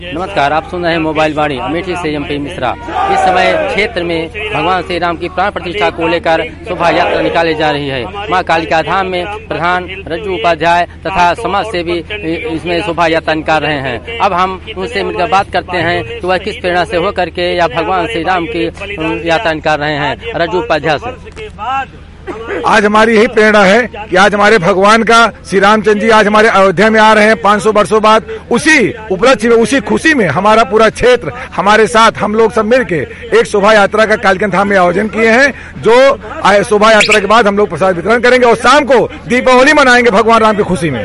नमस्कार, आप सुन रहे हैं मोबाइल वाणी अमेठी से एमपी मिश्रा। इस समय क्षेत्र में भगवान श्री राम की प्राण प्रतिष्ठा को लेकर शोभा यात्रा निकाली जा रही है। मां कालिका धाम में प्रधान रज्जू उपाध्याय तथा समाज सेवी इसमें शोभा यात्रा निकाल रहे हैं। अब हम उनसे मिलकर बात करते हैं कि वह किस प्रेरणा से होकर के या भगवान श्री राम की यात्रा निकाल रहे हैं। रज्जू उपाध्याय से आज हमारी यही प्रेरणा है कि आज हमारे भगवान का श्री रामचंद्र जी आज हमारे अयोध्या में आ रहे हैं 500 वर्षों बाद। उसी उपलक्ष्य में, उसी खुशी में हमारा पूरा क्षेत्र हमारे साथ हम लोग सब मिलके एक शोभा यात्रा का कालिका धाम में आयोजन किए हैं। जो शोभा यात्रा के बाद हम लोग प्रसाद वितरण करेंगे और शाम को दीपावली मनाएंगे भगवान राम की खुशी में।